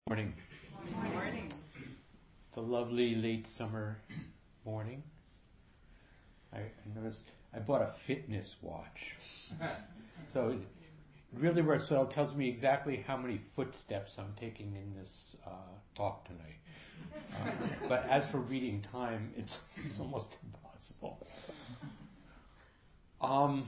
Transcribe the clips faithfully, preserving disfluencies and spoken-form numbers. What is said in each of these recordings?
Morning. Morning. It's a lovely late summer morning. I noticed I bought a fitness watch. So it really works well. It tells me exactly how many footsteps I'm taking in this uh, talk tonight. Uh, but as for reading time, it's, it's almost impossible. Um,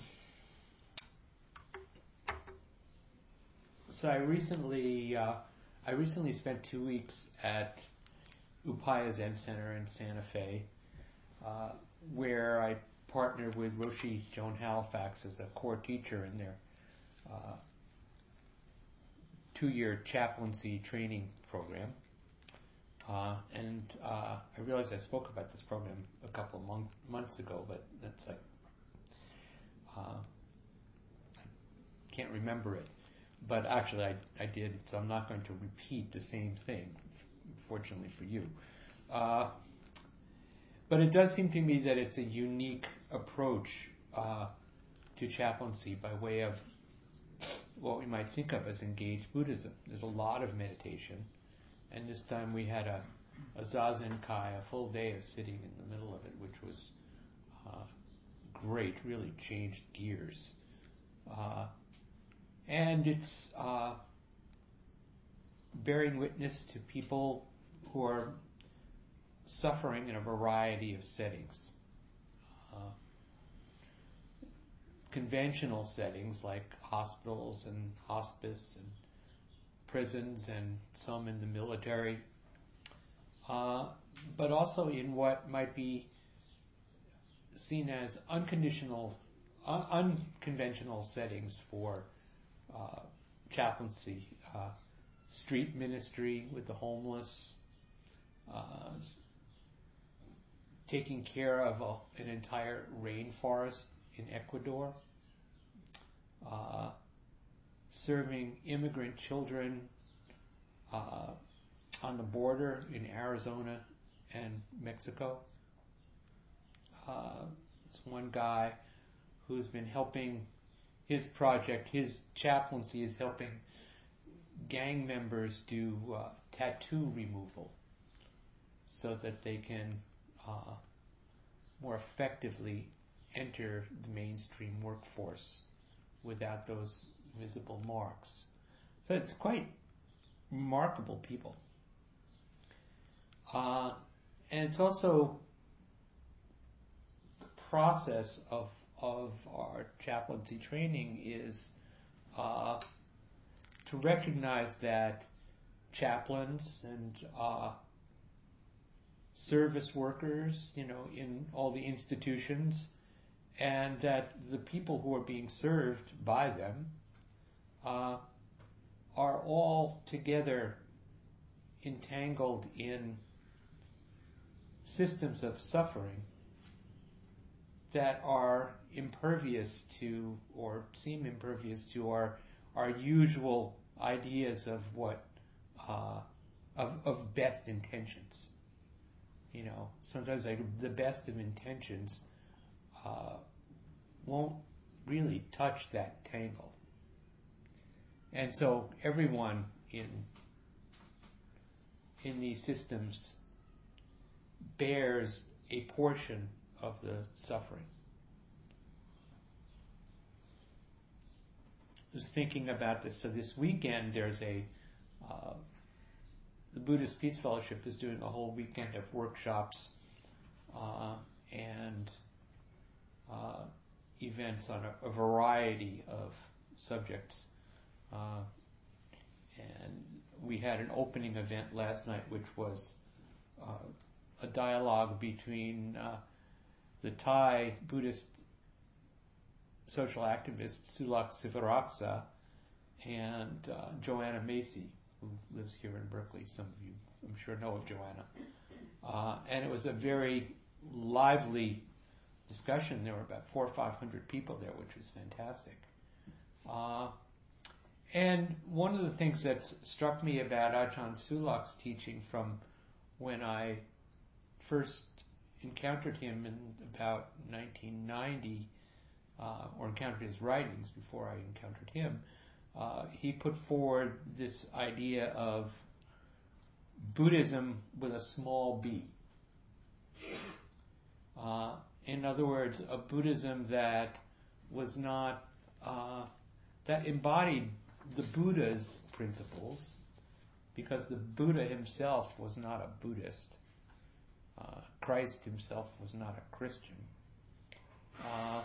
so I recently... Uh, I recently spent two weeks at Upaya Zen Center in Santa Fe, uh, where I partnered with Roshi Joan Halifax as a core teacher in their uh, two-year chaplaincy training program. Uh, and uh, I realized I spoke about this program a couple of month, months ago, but that's like, uh, I can't remember it. But actually, I, I did, so I'm not going to repeat the same thing, fortunately for you. Uh, but it does seem to me that it's a unique approach uh, to chaplaincy by way of what we might think of as engaged Buddhism. There's a lot of meditation, and this time we had a, a Zazen Kai, a full day of sitting in the middle of it, which was uh, great, really changed gears. Uh, And it's uh, bearing witness to people who are suffering in a variety of settings. Uh, conventional settings like hospitals and hospice and prisons and some in the military, uh, but also in what might be seen as unconditional, un- unconventional settings for Uh, chaplaincy, uh, street ministry with the homeless, uh, taking care of a, an entire rainforest in Ecuador, uh, serving immigrant children uh, on the border in Arizona and Mexico. Uh, there's one guy who's been helping. His project, his chaplaincy is helping gang members do uh, tattoo removal so that they can uh, more effectively enter the mainstream workforce without those visible marks. So it's quite remarkable people. Uh, and it's also the process of of our chaplaincy training is uh, to recognize that chaplains and uh, service workers, you know, in all the institutions, and that the people who are being served by them uh, are all together entangled in systems of suffering that are impervious to, or seem impervious to, our our usual ideas of what uh, of of best intentions. You know, sometimes like the best of intentions uh, won't really touch that tangle, and so everyone in in these systems bears a portion of the suffering. I was thinking about this. So this weekend there's a, uh, the Buddhist Peace Fellowship is doing a whole weekend of workshops uh, and uh, events on a, a variety of subjects. Uh, and we had an opening event last night which was uh, a dialogue between uh, the Thai Buddhist social activist Sulak Sivaraksa and uh, Joanna Macy, who lives here in Berkeley. Some of you, I'm sure, know of Joanna. Uh, and it was a very lively discussion. There were about four or five hundred people there, which was fantastic. Uh, and one of the things that struck me about Ajahn Sulak's teaching from when I first encountered him in about nineteen ninety, uh, or encountered his writings before I encountered him, uh, he put forward this idea of Buddhism with a small b. Uh, in other words, a Buddhism that was not, uh, that embodied the Buddha's principles, because the Buddha himself was not a Buddhist. Uh, Christ himself was not a Christian. Uh,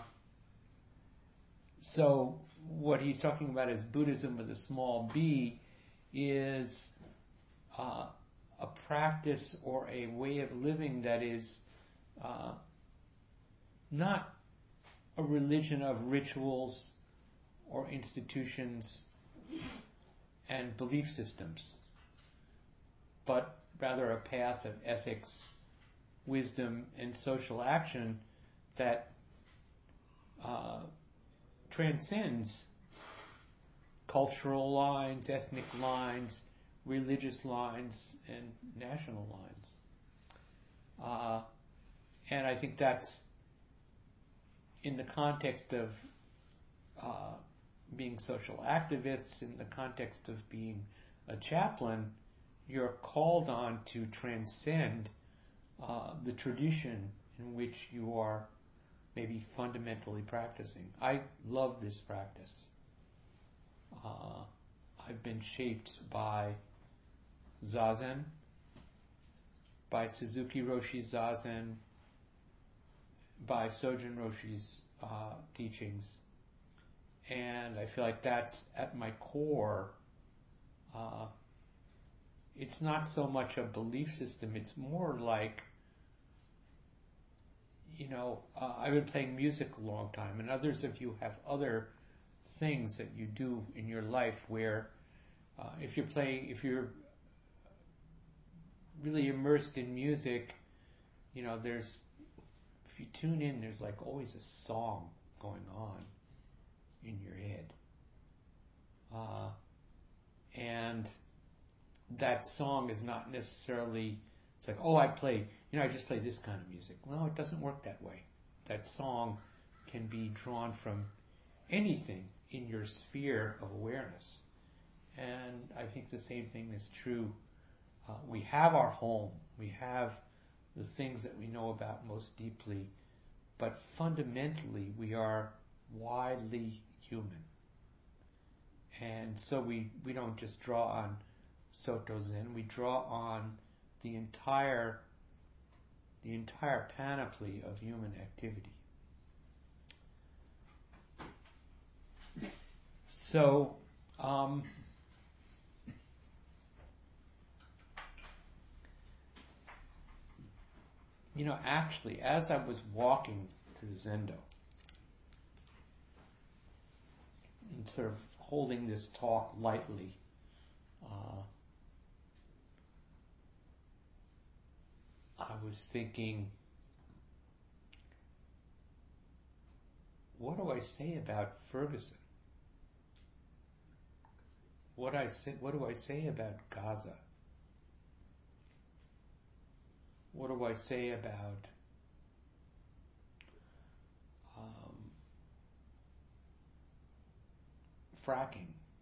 so what he's talking about as Buddhism with a small b is uh, a practice or a way of living that is uh, not a religion of rituals or institutions and belief systems, but rather a path of ethics, wisdom, and social action that uh, transcends cultural lines, ethnic lines, religious lines, and national lines. Uh, and I think that's in the context of uh, being social activists, in the context of being a chaplain, you're called on to transcend uh, the tradition in which you are maybe fundamentally practicing. I love this practice. Uh, I've been shaped by Zazen, by Suzuki Roshi's Zazen, by Sojun Roshi's uh, teachings, and I feel like that's at my core. Uh, it's not so much a belief system, it's more like, you know, uh, I've been playing music a long time, and others of you have other things that you do in your life where uh, if you're playing, if you're really immersed in music, you know, there's, if you tune in, there's like always a song going on in your head. Uh, and that song is not necessarily, it's like, oh, I play, you know, I just play this kind of music. No, it doesn't work that way. That song can be drawn from anything in your sphere of awareness. And I think the same thing is true. Uh, we have our home. We have the things that we know about most deeply. But fundamentally, we are widely human. And so we, we don't just draw on Soto Zen, we draw on the entire the entire panoply of human activity. So, um, you know, actually, as I was walking to the Zendo, and sort of holding this talk lightly, uh, I was thinking, what do I say about Ferguson? What I say, what do I say about Gaza? What do I say about um, fracking?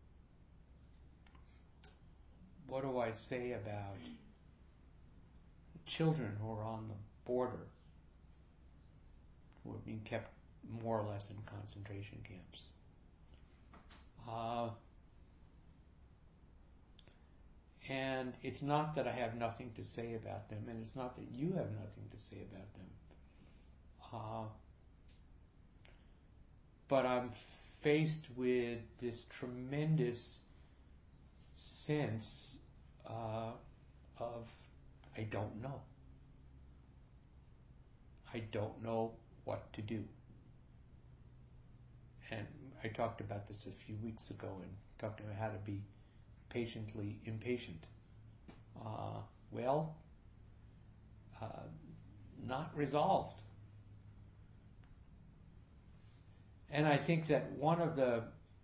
What do I say about children who are on the border, who are being kept more or less in concentration camps? Uh, and it's not that I have nothing to say about them, and it's not that you have nothing to say about them. Uh, but I'm faced with this tremendous sense uh, of I don't know. I don't know what to do. And I talked about this a few weeks ago and talked about how to be patiently impatient. Uh, well, uh, not resolved. And I think that one of the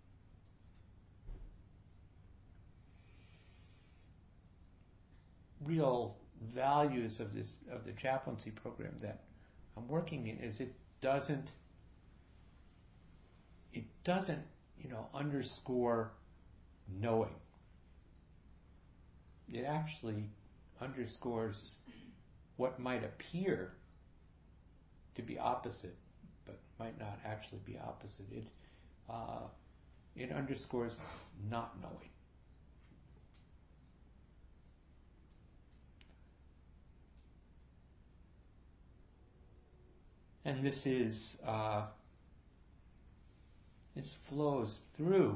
real values of this of the chaplaincy program that I'm working in is it doesn't it doesn't you know underscore knowing. It actually underscores what might appear to be opposite, but might not actually be opposite. It uh, it underscores not knowing. And this is uh, this flows through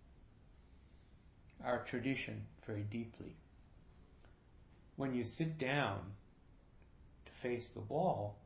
our tradition very deeply. When you sit down to face the wall,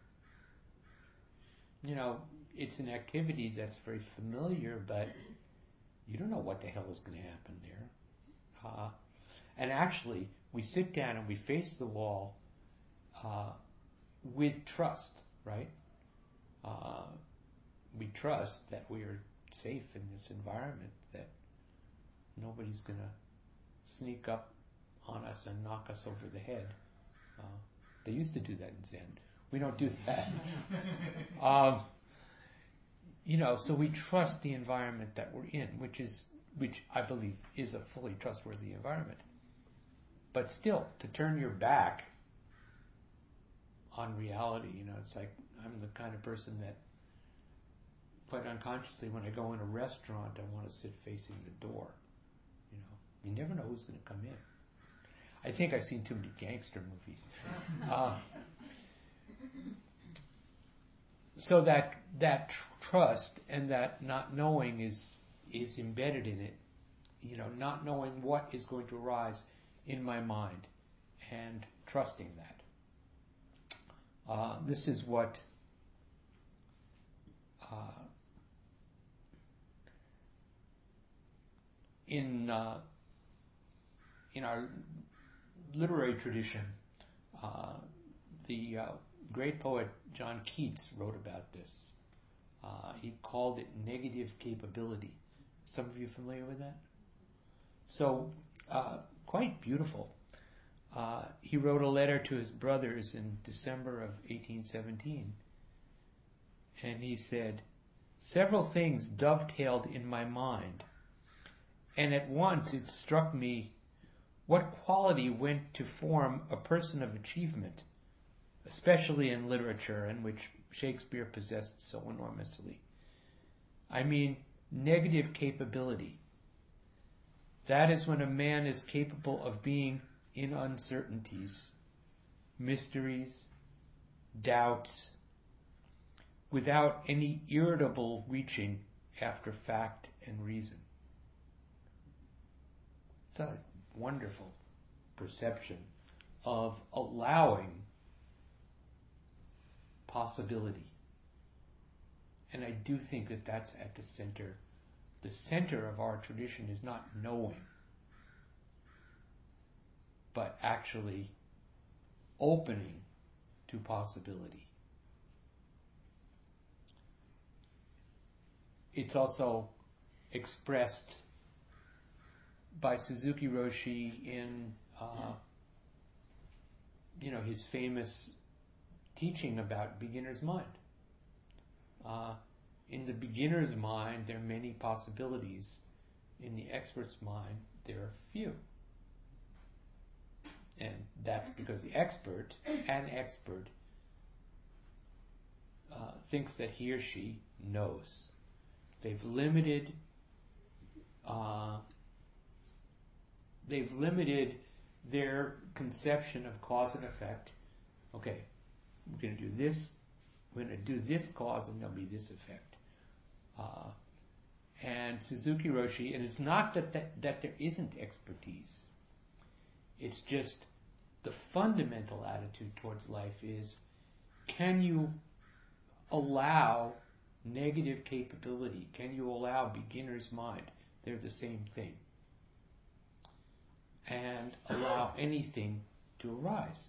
you know, it's an activity that's very familiar, but you don't know what the hell is going to happen there. Uh, and actually, we sit down and we face the wall uh, with trust, right? Uh, we trust that we are safe in this environment, that nobody's going to sneak up on us and knock us over the head. Uh, they used to do that in Zen. We don't do that. um, you know, so we trust the environment that we're in, which is, which I believe is a fully trustworthy environment. But still, to turn your back on reality, you know, it's like I'm the kind of person that, quite unconsciously, when I go in a restaurant, I want to sit facing the door. You know, you never know who's going to come in. I think I've seen too many gangster movies. Uh, so that that tr- trust and that not knowing is is embedded in it. You know, not knowing what is going to arise in my mind and trusting that. Uh, this is what uh, in uh, in our literary tradition, uh, the uh, great poet John Keats wrote about this. Uh, he called it negative capability. Some of you familiar with that? So, uh, quite beautiful. Uh, he wrote a letter to his brothers in December of eighteen seventeen, and he said, "Several things dovetailed in my mind, and at once it struck me what quality went to form a person of achievement, especially in literature, and which Shakespeare possessed so enormously. I mean, negative capability. That is when a man is capable of being in uncertainties, mysteries, doubts, without any irritable reaching after fact and reason." It's a wonderful perception of allowing possibility. And I do think that that's at the center. The center of our tradition is not knowing, but actually opening to possibility. It's also expressed by Suzuki Roshi in, uh, you know, his famous teaching about beginner's mind. Uh, in the beginner's mind, there are many possibilities. In the expert's mind, there are few. And that's because the expert, an expert, uh, thinks that he or she knows. They've limited, uh, they've limited their conception of cause and effect. Okay, we're going to do this, we're going to do this cause and there'll be this effect. Uh, and Suzuki Roshi, and it's not that, that, that there isn't expertise. It's just the fundamental attitude towards life is, can you allow negative capability? Can you allow beginner's mind? They're the same thing. And allow anything to arise.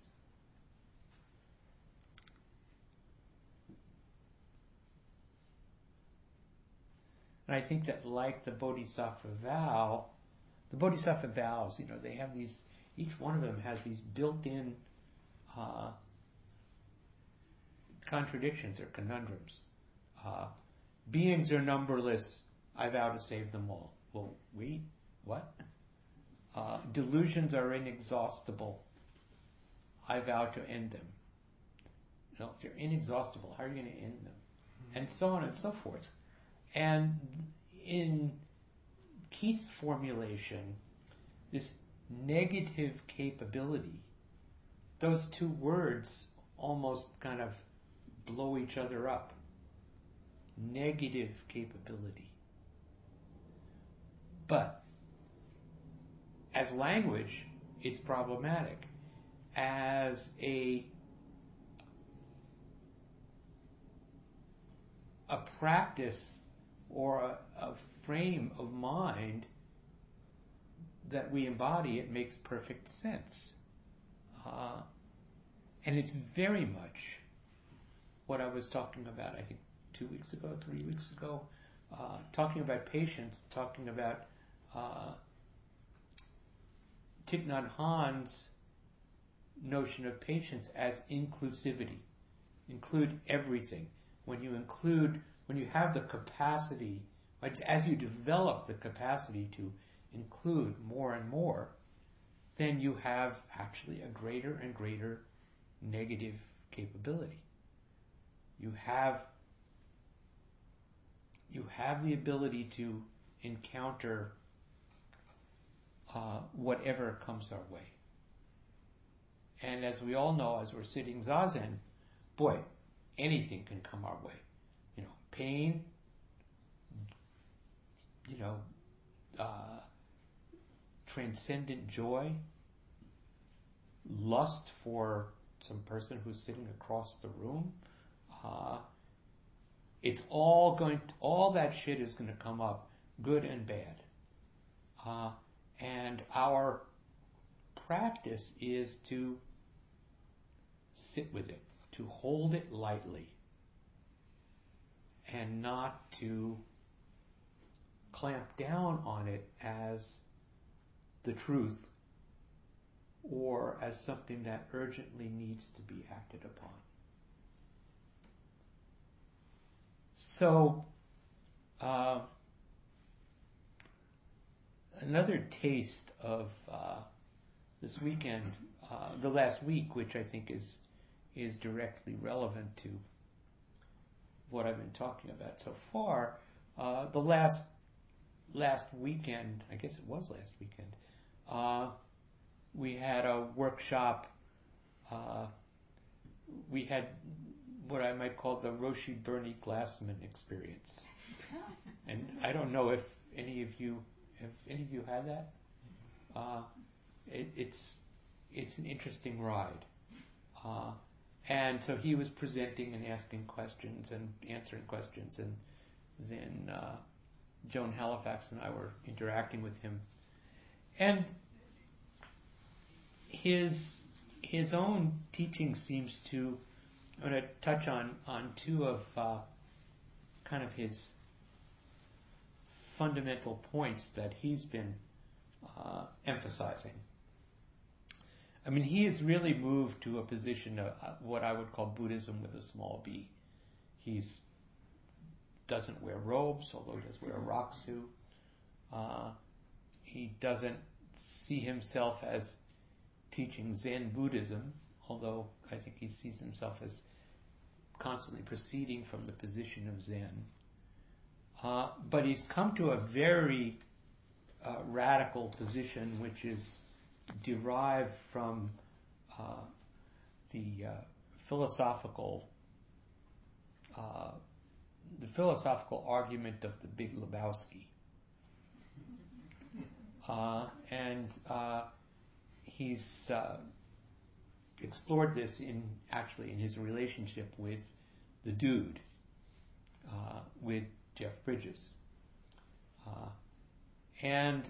And I think that, like the Bodhisattva vow, the Bodhisattva vows, you know, they have these, each one of them has these built-in uh, contradictions or conundrums. Uh, beings are numberless, I vow to save them all. Well, wait, what? Uh, delusions are inexhaustible, I vow to end them. You know, if they're inexhaustible, how are you going to end them? Mm-hmm. And so on and so forth. And in Keats' formulation, this negative capability, those two words almost kind of blow each other up. Negative capability. But as language, it's problematic. As a a practice or a, a frame of mind that we embody, it makes perfect sense. Uh, and it's very much what I was talking about, I think, two weeks ago, three weeks ago, uh, talking about patience, talking about uh, Thich Nhat Hanh's notion of patience as inclusivity. Include everything. When you include, when you have the capacity, as you develop the capacity to include more and more, then you have actually a greater and greater negative capability. You have you have the ability to encounter uh, whatever comes our way. And as we all know, as we're sitting zazen, boy, anything can come our way. You know, pain, you know, uh, transcendent joy, lust for some person who's sitting across the room. Uh, it's all going to, all that shit is going to come up, good and bad. Uh, and our practice is to sit with it, to hold it lightly, and not to clamp down on it as the truth or as something that urgently needs to be acted upon. So, uh, another taste of uh, this weekend, uh, the last week, which I think is is directly relevant to what I've been talking about so far. Uh, the last last weekend, I guess it was last weekend, uh, we had a workshop. Uh, we had what I might call the Roshi Bernie Glassman experience. And I don't know if any of you have any of you had that. Uh, it, it's it's an interesting ride. Uh, and so he was presenting and asking questions and answering questions, and then uh, Joan Halifax and I were interacting with him. And his his own teaching seems to, I'm going to touch on, on two of uh, kind of his fundamental points that he's been uh, emphasizing. I mean, he has really moved to a position of uh, what I would call Buddhism with a small b. He's doesn't wear robes, although he does wear a rakusu. Uh, he doesn't see himself as teaching Zen Buddhism, although I think he sees himself as constantly proceeding from the position of Zen. Uh, but he's come to a very uh, radical position, which is derived from uh, the uh, philosophical uh, the philosophical argument of the Big Lebowski. Uh, and uh, he's uh, explored this in actually in his relationship with the Dude, uh, with Jeff Bridges. Uh, and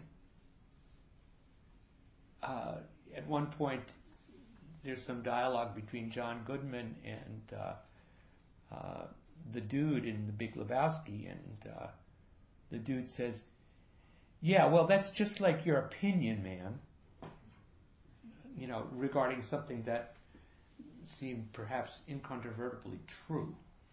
uh, at one point, there's some dialogue between John Goodman and uh, uh, the Dude in the Big Lebowski, and uh, the Dude says, "Yeah, well, that's just like your opinion, man," you know, regarding something that seemed perhaps incontrovertibly true.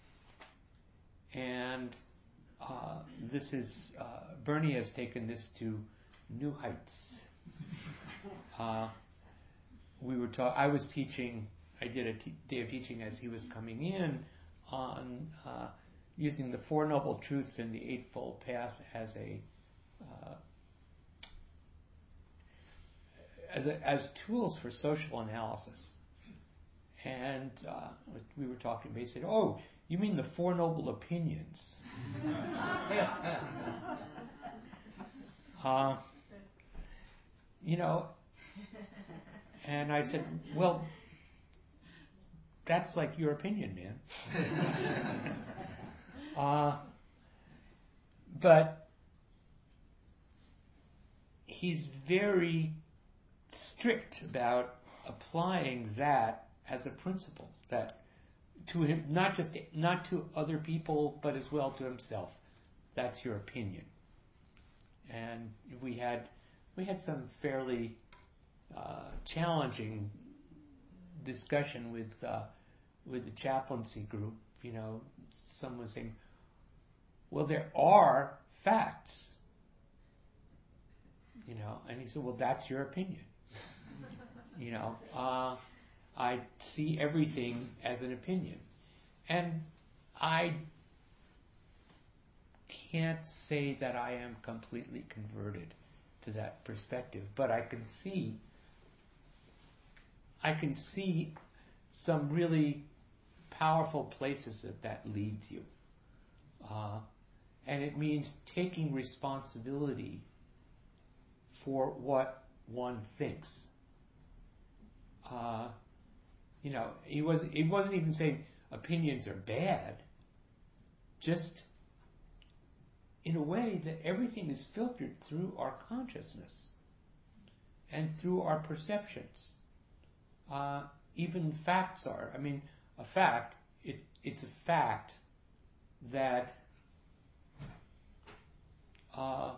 And uh, this is, uh, Bernie has taken this to new heights, uh, we were ta- I was teaching. I did a t- day of teaching as he was coming in on uh, using the Four Noble Truths and the Eightfold Path as a uh, as a, as tools for social analysis. And uh, we were talking. He said, "Oh, you mean the Four Noble Opinions?" uh, you know, and I said, "Well, that's like your opinion, man." uh, but he's very strict about applying that as a principle, that to him, not just not to other people, but as well to himself. That's your opinion. And we had we had some fairly uh, challenging discussion with uh, with the chaplaincy group. You know, someone was saying, "Well, there are facts." You know, and he said, "Well, that's your opinion." You know, uh, I see everything as an opinion, and I can't say that I am completely converted to that perspective, but I can see, I can see some really powerful places that that leads you, uh, and it means taking responsibility for what one thinks. Uh, you know, he was he wasn't even saying opinions are bad. Just in a way that everything is filtered through our consciousness and through our perceptions. Uh, even facts are. I mean, a fact, it, it's a fact that uh,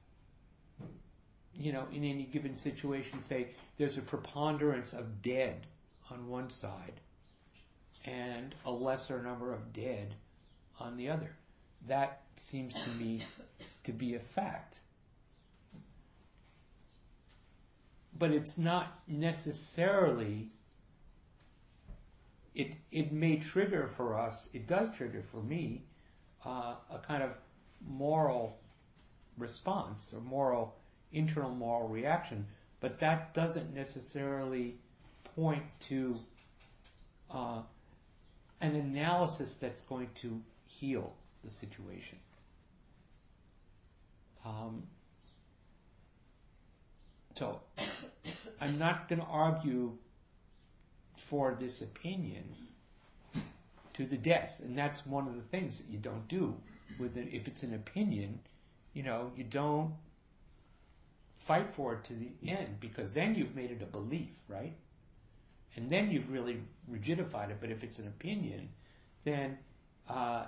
you know, in any given situation, say there's a preponderance of dead on one side and a lesser number of dead on the other. That seems to me to be a fact. But it's not necessarily, it it may trigger for us, it does trigger for me, uh, a kind of moral response or moral, internal moral reaction, but that doesn't necessarily point to uh, an analysis that's going to heal the situation. Um, so, I'm not going to argue for this opinion to the death, and that's one of the things that you don't do with it. If it's an opinion, you know, you don't fight for it to the end, because then you've made it a belief, right? And then you've really rigidified it. But if it's an opinion, then uh,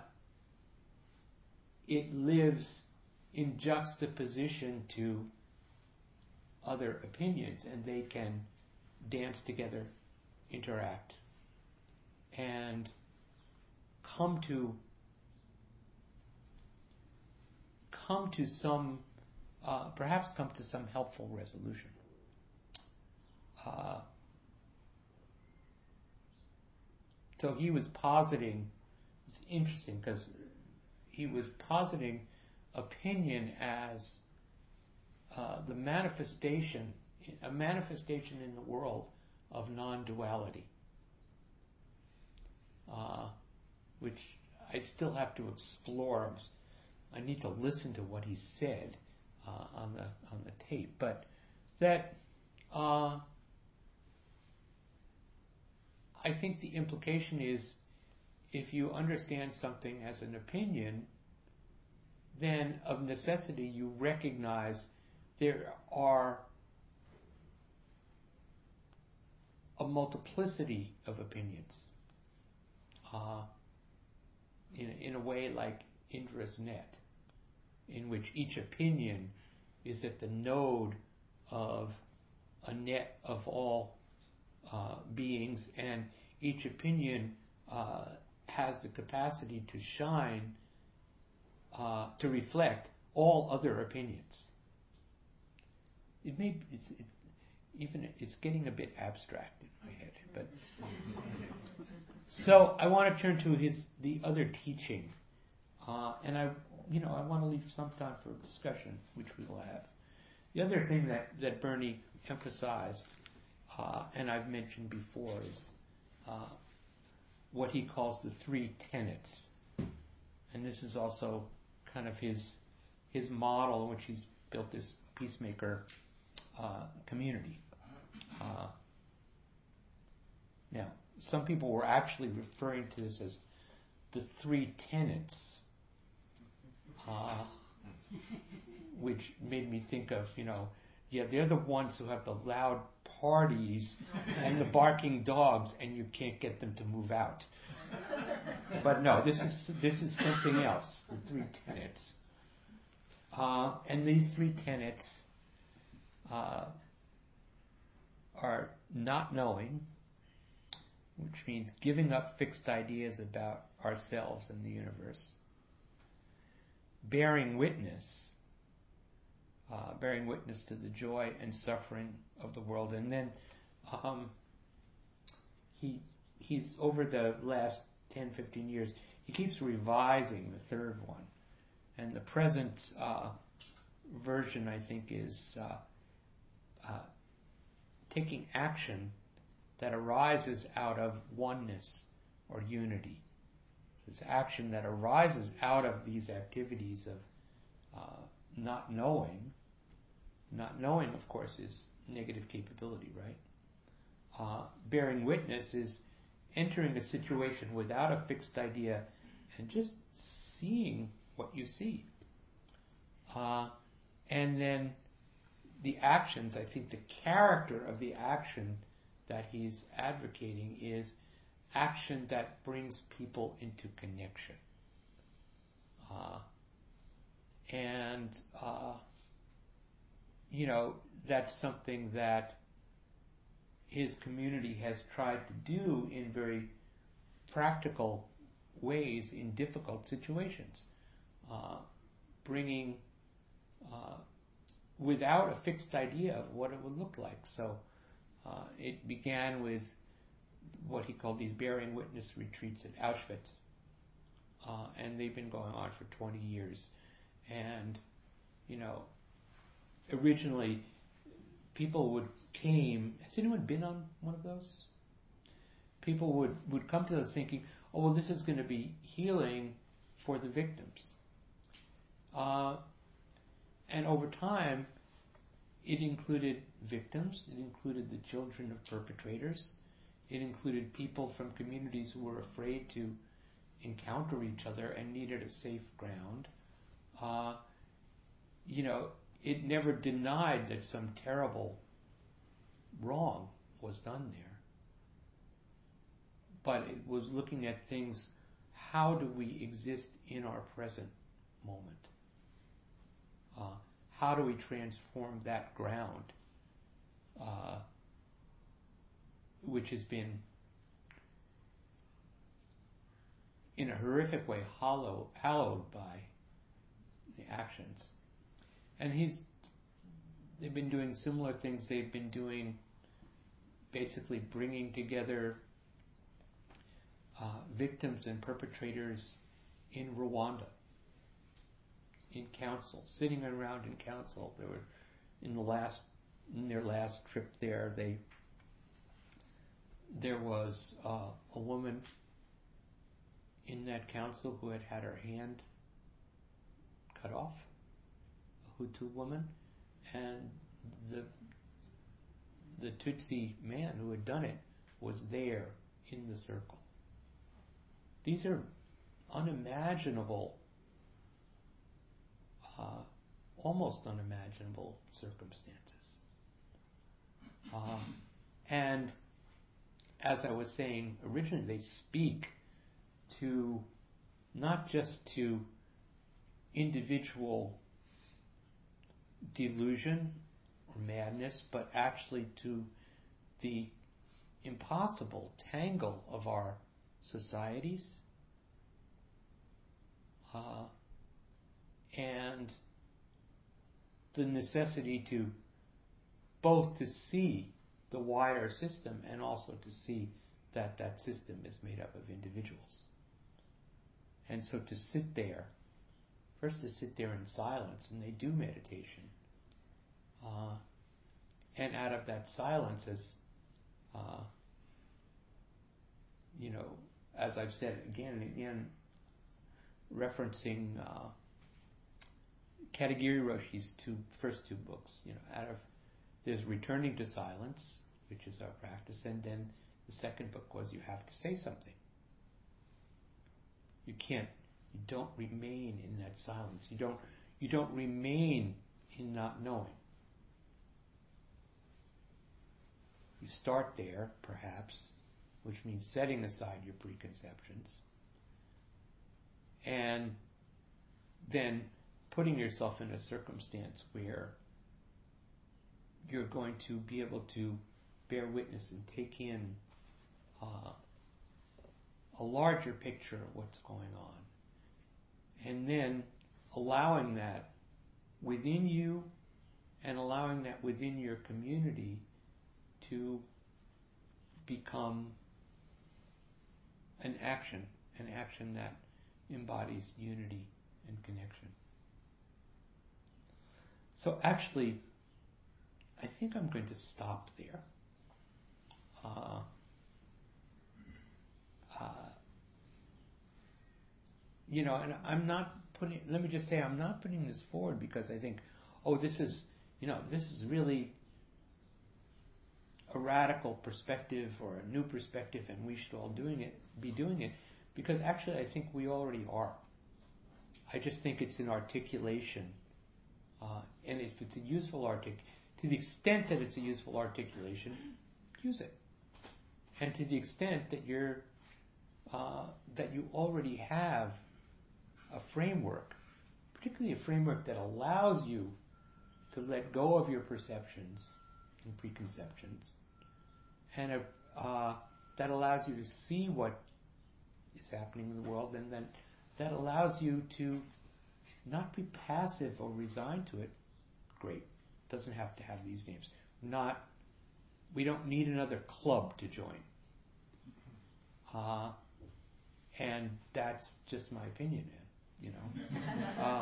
it lives in juxtaposition to other opinions, and they can dance together, interact, and come to come to some uh, perhaps come to some helpful resolution. Uh, so he was positing, it's interesting because he was positing opinion as uh, the manifestation, a manifestation in the world of non-duality, uh, which I still have to explore. I need to listen to what he said uh, on the on the tape, but that uh, I think the implication is, if you understand something as an opinion, then of necessity you recognize there are a multiplicity of opinions, uh, in, in a way like Indra's net, in which each opinion is at the node of a net of all uh, beings, and each opinion uh, has the capacity to shine, uh, to reflect all other opinions. It may, it's, it's, even it's getting a bit abstract in my head. But so I want to turn to his the other teaching, uh, and I you know I want to leave some time for discussion, which we will have. The other thing that that Bernie emphasized, uh, and I've mentioned before, is uh, what he calls the three tenets, and this is also kind of his his model in which he's built this peacemaker uh, community. Uh, now, some people were actually referring to this as the three tenets, uh, which made me think of, you know, yeah, they're the ones who have the loud parties and the barking dogs, and you can't get them to move out. But no, this is this is something else. The three tenets, uh, and these three tenets uh, are not knowing, which means giving up fixed ideas about ourselves and the universe. Bearing witness, uh, bearing witness to the joy and suffering of the world. And then um, he he's over the last ten, fifteen years, he keeps revising the third one. And the present uh, version, I think, is uh, uh, taking action that arises out of oneness or unity. This action that arises out of these activities of uh, not knowing. Not knowing, of course, is negative capability, right? Uh, bearing witness is entering a situation without a fixed idea and just seeing what you see. Uh, and then the actions, I think the character of the action that he's advocating is action that brings people into connection. Uh, and, uh, you know, that's something that his community has tried to do in very practical ways in difficult situations, uh, bringing uh, without a fixed idea of what it would look like. So uh, it began with what he called these bearing witness retreats at Auschwitz, uh, and they've been going on for twenty years. And you know, originally people would came. Has anyone been on one of those? People would, would come to us thinking, oh, well, this is going to be healing for the victims. Uh, and over time, it included victims, it included the children of perpetrators, it included people from communities who were afraid to encounter each other and needed a safe ground. Uh, you know, it never denied that some terrible wrong was done there. But it was looking at things, how do we exist in our present moment? Uh, how do we transform that ground, uh, which has been, in a horrific way, hollow, hallowed by the actions? And he's, they've been doing similar things. They've been doing, basically bringing together uh, victims and perpetrators in Rwanda, in council, sitting around in council. They were in the last, in their last trip there. They, there was uh, a woman in that council who had had her hand cut off. Hutu woman, and the the Tutsi man who had done it was there in the circle. These are unimaginable, uh, almost unimaginable circumstances. Um, and as I was saying originally, they speak to not just to individual delusion or madness, but actually to the impossible tangle of our societies, uh, and the necessity to both to see the wider system and also to see that that system is made up of individuals. And so to sit there, first to sit there in silence, and they do meditation, uh, and out of that silence, as uh, you know, as I've said again and again, referencing uh, Katagiri Roshi's two first two books, you know, out of there's returning to silence, which is our practice, and then the second book was you have to say something. You can't, you don't remain in that silence. You don't, you don't remain in not knowing. You start there, perhaps, which means setting aside your preconceptions, and then putting yourself in a circumstance where you're going to be able to bear witness and take in uh, a larger picture of what's going on. And then allowing that within you and allowing that within your community to become an action, an action that embodies unity and connection. So actually, I think I'm going to stop there. Uh, uh, you know, and I'm not putting, let me just say, I'm not putting this forward because I think, oh, this is, you know, this is really a radical perspective or a new perspective and we should all doing it, be doing it, because actually I think we already are. I just think it's an articulation, uh, and if it's a useful artic, to the extent that it's a useful articulation, use it. And to the extent that you're, uh, that you already have a framework, particularly a framework that allows you to let go of your perceptions and preconceptions, and a, uh, that allows you to see what is happening in the world, and then that allows you to not be passive or resigned to it. Great. Doesn't have to have these names. Not, we don't need another club to join. Uh, and that's just my opinion, you know. Uh,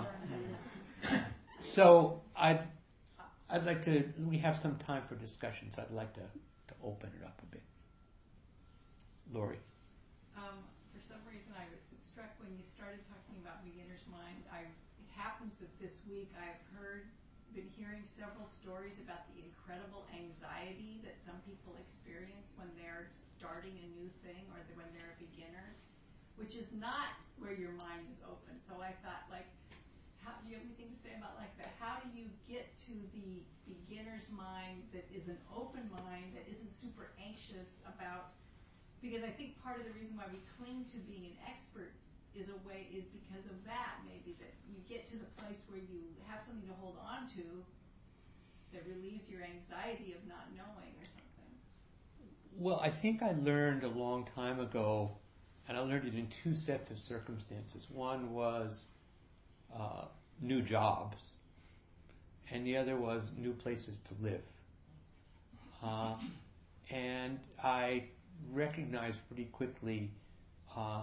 so I'd, I'd like to, we have some time for discussion, so I'd like to, to open it up a bit. Lori. Um, for some reason I was struck when you started talking about beginner's mind. I, it happens that this week I've heard been hearing several stories about the incredible anxiety that some people experience when they're starting a new thing or when they're a beginner, which is not where your mind is open. So I thought, like, how, do you have anything to say about like that? How do you get to the beginner's mind that is an open mind, that isn't super anxious about, because I think part of the reason why we cling to being an expert is a way is because of that, maybe, that you get to the place where you have something to hold on to that relieves your anxiety of not knowing or something. Well, I think I learned a long time ago, and I learned it in two sets of circumstances. One was uh, new jobs, and the other was new places to live. Uh, and I recognized pretty quickly uh,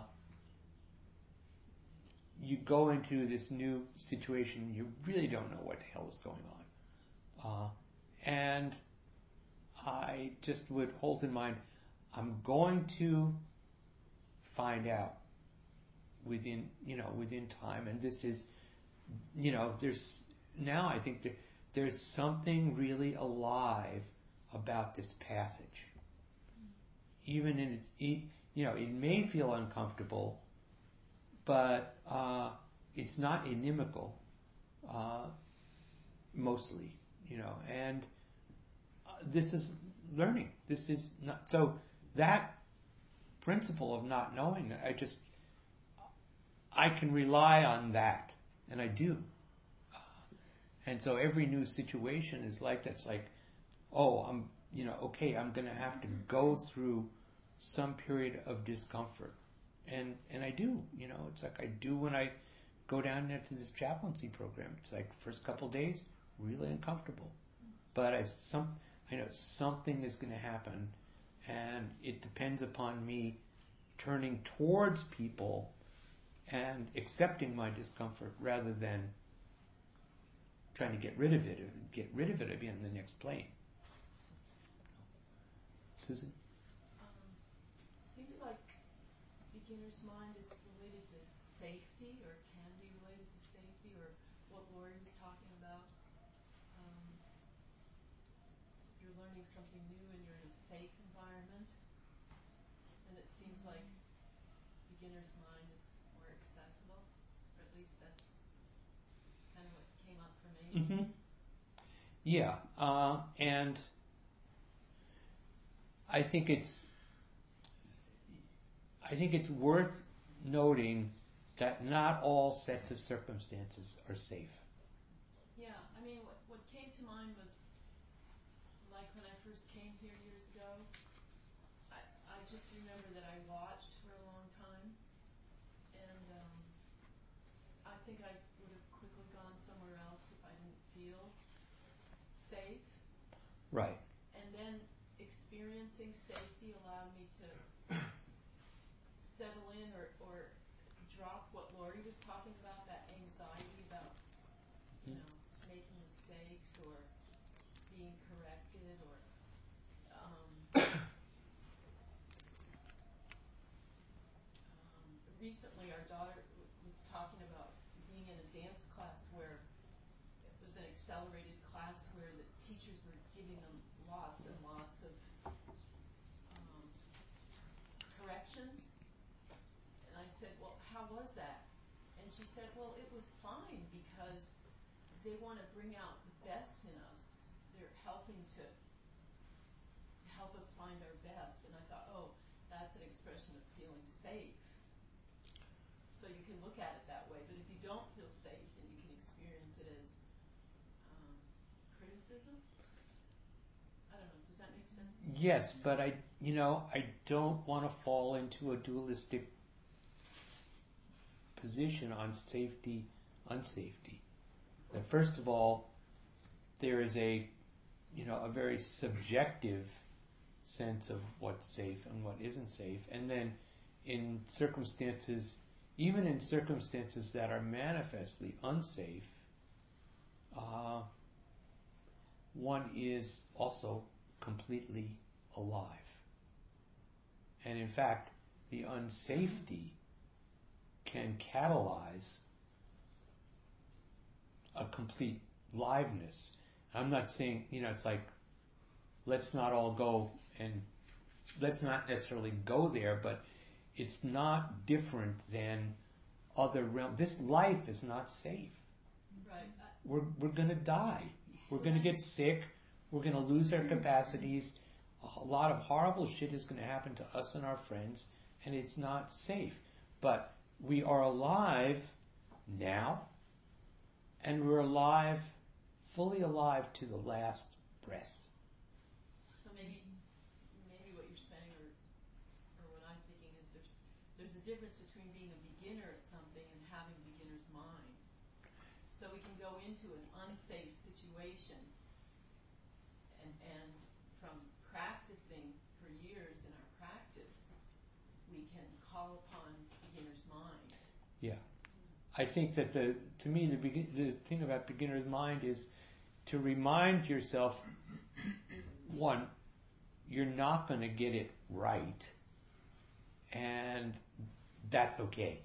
you go into this new situation, you really don't know what the hell is going on. Uh, and I just would hold in mind, I'm going to find out within, you know, within time. And this is, you know, there's, now I think there, there's something really alive about this passage. Even in its, you know, it may feel uncomfortable, but uh, it's not inimical, uh, mostly, you know, and uh, this is learning. This is not, so that principle of not knowing, I just, I can rely on that, and I do. Uh, and so every new situation is like that. It's like, oh, I'm, you know, okay, I'm going to have to go through some period of discomfort. And and I do, you know, it's like I do when I go down there to this chaplaincy program. It's like first couple of days, really uncomfortable. But I some I know something is going to happen, and it depends upon me turning towards people and accepting my discomfort rather than trying to get rid of it. Get rid of it, I'd be on the next plane. Susan? Um, seems like beginner's mind is related to safety, or can be related to safety, or what Lori was talking about. Um, you're learning something new and you're in a safe environment, and it seems like beginner's mind is more accessible, or at least that's kind of what came up for me. Mm-hmm. Yeah, uh, and I think it's I think it's worth noting that not all sets of circumstances are safe. Yeah, I mean, what, what came to mind was, like when I first came here years ago, I, I just remember that I watched for a long time, and um, I think I would have quickly gone somewhere else if I didn't feel safe. Right. And then experiencing safety allowed me to settle in, or, or drop what Lori was talking about, that anxiety about, you know, making mistakes or being corrected, or um, um, recently our daughter w- was talking about being in a dance class where it was an accelerated class where the teachers were giving them lots and lots of um, corrections. And I said, well, how was that? And she said, well, it was fine because they want to bring out the best in us. They're helping to to help us find our best. And I thought, oh, that's an expression of feeling safe. So you can look at it that way. But if you don't feel safe, then you can experience it as um, criticism. I don't know. Does that make sense? Yes, but I, you know, I don't want to fall into a dualistic position on safety, unsafety. That first of all, there is a, you know, a very subjective sense of what's safe and what isn't safe, and then in circumstances, even in circumstances that are manifestly unsafe, uh, one is also completely alive. And in fact, the unsafety can catalyze a complete liveness. I'm not saying, you know, it's like, let's not all go and let's not necessarily go there, but it's not different than other realms. This life is not safe. Right. I, We're we're gonna die. We're gonna get sick. We're gonna lose our capacities. A lot of horrible shit is gonna happen to us and our friends, and it's not safe. But we are alive now, and we're alive, fully alive to the last breath. so maybe maybe what you're saying, or or what I'm thinking is there's there's a difference between being a beginner at something and having beginner's mind. So we can go into an unsafe situation, and and from practicing for years in our practice, we can call upon beginner's mind. Yeah. I think that the, to me, the begin, the thing about beginner's mind is to remind yourself, one, you're not going to get it right, and that's okay.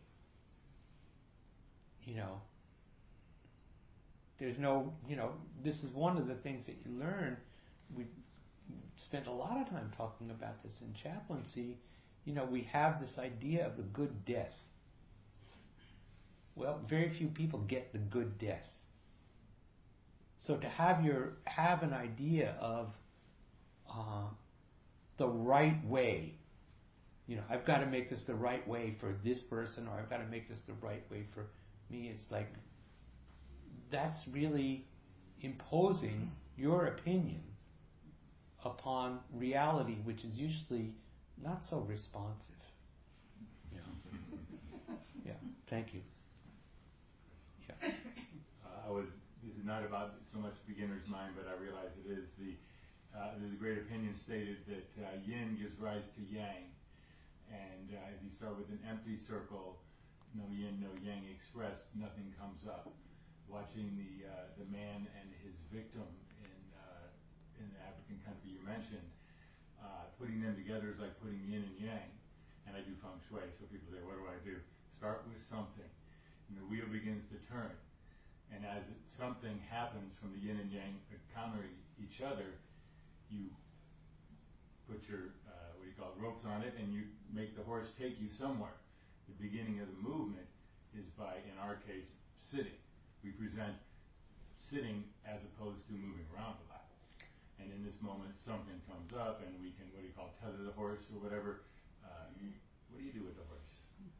You know, there's no, you know, this is one of the things that you learn. We spent a lot of time talking about this in chaplaincy. You know, we have this idea of the good death. Well, very few people get the good death. So to have your have an idea of uh, the right way, you know, I've got to make this the right way for this person, or I've got to make this the right way for me. It's like that's really imposing your opinion upon reality, which is usually not so responsive. Yeah. Yeah. Thank you. Yeah. Uh, I was. This is not about so much beginner's mind, but I realize it is the uh, there's a great opinion stated that uh, yin gives rise to yang. And uh, if you start with an empty circle, no yin, no yang expressed, nothing comes up. Watching the uh, the man and his victim in uh, in the African country you mentioned, uh, putting them together is like putting yin and yang. And I do feng shui, so people say, what do I do? Start with something. And the wheel begins to turn. And as it, something happens from the yin and yang countering each other, you put your, uh, what do you call it, ropes on it, and you make the horse take you somewhere. The beginning of the movement is by, in our case, sitting. We present sitting as opposed to moving around a lot. And in this moment, something comes up, and we can, what do you call it, tether the horse or whatever. Uh, what do you do with the horse?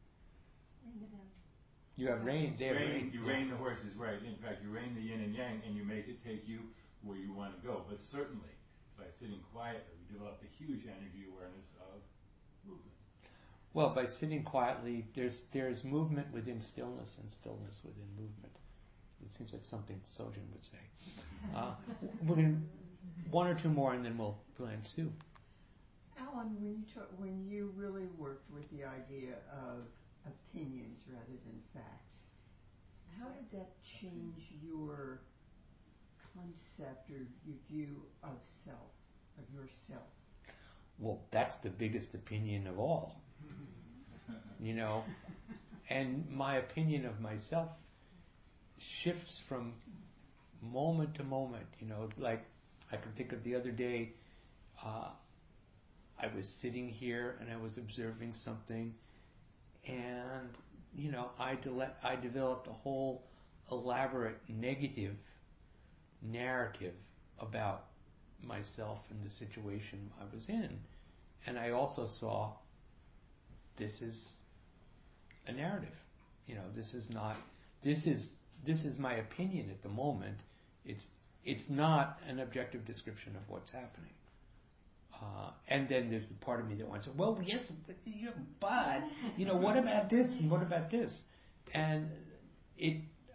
You have rein, they have Rein, reins. you rein the horse is right. In fact, you rein the yin and yang, and you make it take you where you want to go. But certainly, by sitting quietly, we develop a huge energy awareness of movement. Well, by sitting quietly, there's there's movement within stillness and stillness within movement. It seems like something Sojin would say. Uh, we're going one or two more, and then we'll go and Sue. Alan, when you talk, when you really worked with the idea of opinions rather than facts, how did that change your concept or your view of self, of yourself? Well, that's the biggest opinion of all, you know. And my opinion of myself shifts from moment to moment, you know. Like I can think of the other day, uh, I was sitting here and I was observing something, and you know, I de- I developed a whole elaborate negative narrative about myself and the situation I was in. And I also saw this is a narrative. You know, this is not this is this is my opinion at the moment. It's it's not an objective description of what's happening. Uh, and then there's the part of me that wants to, well, yes, but, but you know, what about this and what about this? And it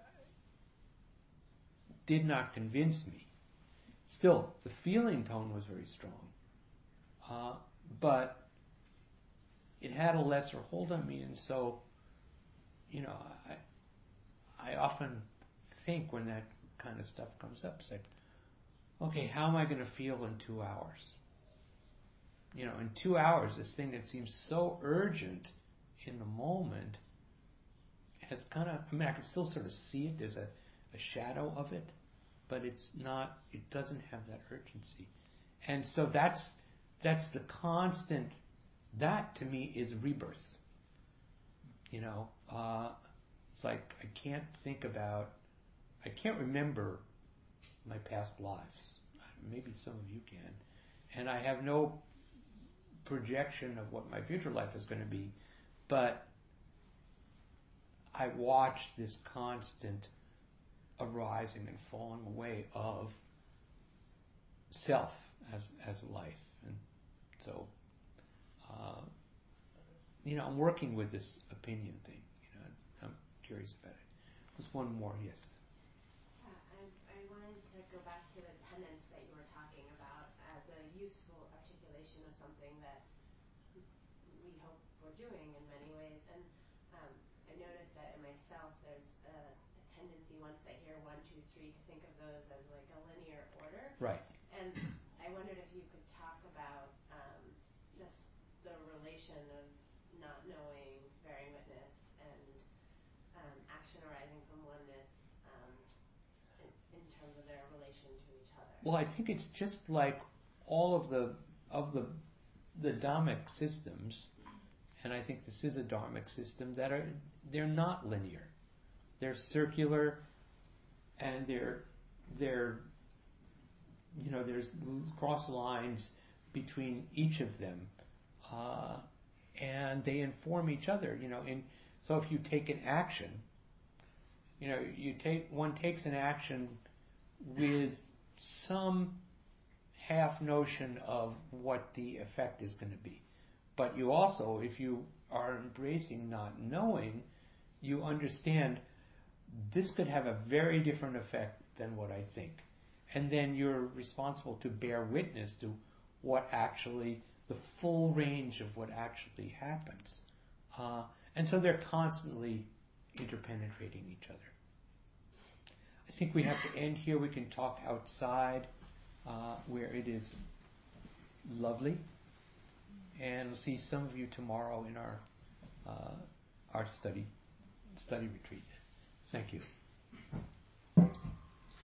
did not convince me. Still, the feeling tone was very strong, uh, but it had a lesser hold on me, and so, you know, I, I often think when that kind of stuff comes up, it's like, okay, how am I going to feel in two hours? You know, in two hours, this thing that seems so urgent in the moment has kind of, I mean, I can still sort of see it. There's a, a shadow of it, but it's not, it doesn't have that urgency. And so that's, that's the constant, that to me is rebirth. You know, uh, it's like I can't think about, I can't remember my past lives. Maybe some of you can. And I have no projection of what my future life is going to be, but I watch this constant arising and falling away of self as as life. And so, uh, you know, I'm working with this opinion thing. You know, I'm curious about it. There's one more, yes. Yeah, I, I wanted to go back to the tenets that you were talking about as a useful articulation of something that we hope we're doing in many ways. And um, I noticed that in myself, there's a, a tendency once I hear one, two, three to think of those as like a linear order. Right. And I wondered if you could talk about um, just the relation of not knowing, bearing witness, and um, action arising from oneness um, in, in terms of their relation to each other. Well, I think it's just like all of the of the the Dhammic systems, and I think this is a Dharmic system, that are they're not linear. They're circular, and they're they're you know there's cross lines between each of them, uh, and they inform each other. You know, and so if you take an action, you know, you take one takes an action with some half notion of what the effect is going to be. But you also, if you are embracing not knowing, you understand this could have a very different effect than what I think. and then you're responsible to bear witness to what actually, the full range of what actually happens. Uh, and so they're constantly interpenetrating each other. I think we have to end here. We can talk outside uh, where it is lovely. And we'll see some of you tomorrow in our uh, our study study retreat. Thank you.